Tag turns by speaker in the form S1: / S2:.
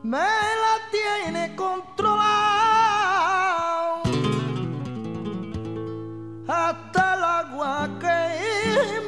S1: me la tiene controlado hasta el agua que